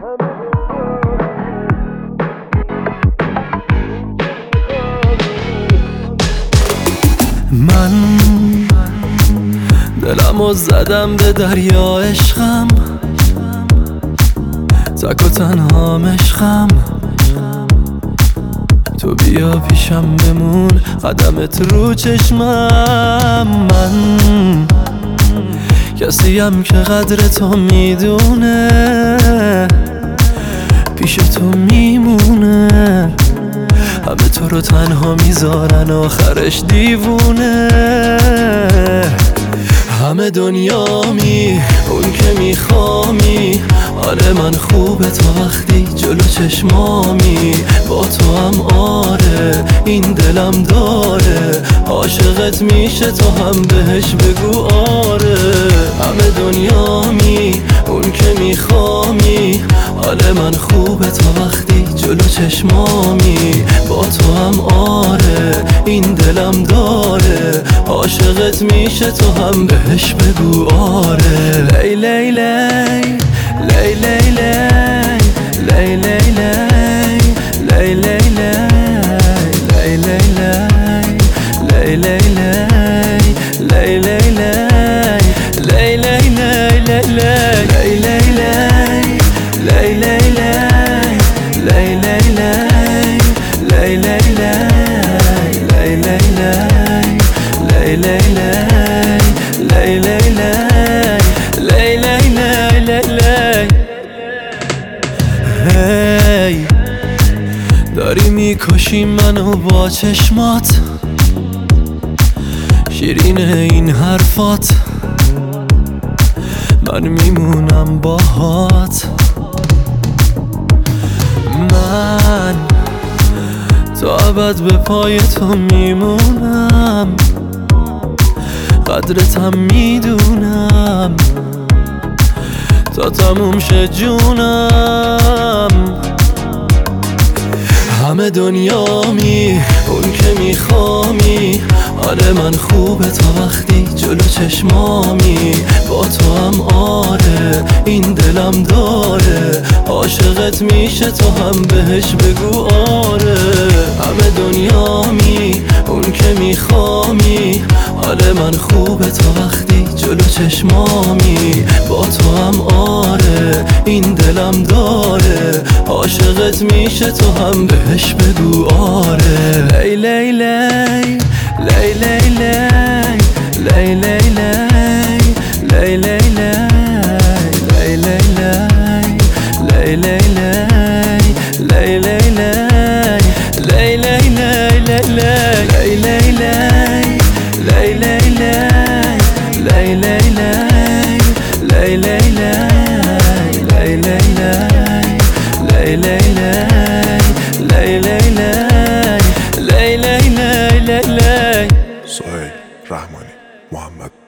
من دلمو زدم به دریا عشقم، تک و تنها عشقم. تو بیا پیشم بمون، قدمت رو چشمم. من کسیم که قدر تو میدونه، پیش تو میمونه. همه تو رو تنها میذارن، آخرش دیوونه. همه دنیامی، اون که میخوامی. آره من خوبه تو وقتی جلو چشمامی. با تو هم آره این دلم داره، عاشقت میشه تو هم بهش بگو آره. همه دنیامی، اون که میخوامی. آره من خوبه تو وقتی جلو چشمامی. با تو هم آره این دلم داره، عاشقت میشه تو هم بهش بگو آره. لی لی لی لی لی لی لی لی لی لی لی لی لی لی لی لی لی هی داری میکشی منو با چشمات، شیرین این حرفات. من میمونم باهات. من تا ابد به پای تو میمونم، قدرتم میدونم تا تموم شه جونم. همه دنیامی، اون که میخوامی. آره من خوبه تو وقتی جلو چشمامی. با تو هم آره این دلم داره، عاشقت میشه تو هم بهش بگو آره. همه دنیامی، اون که میخوامی. آره من خوبه تو وقتی جلو چشمامی. با تو هم آره این دلم داره، عاشقت میشه تو هم بهش بگو آره. لی لی لی لی لی لی لی لی لی لی لی لی لی سهیل رحمانی محمد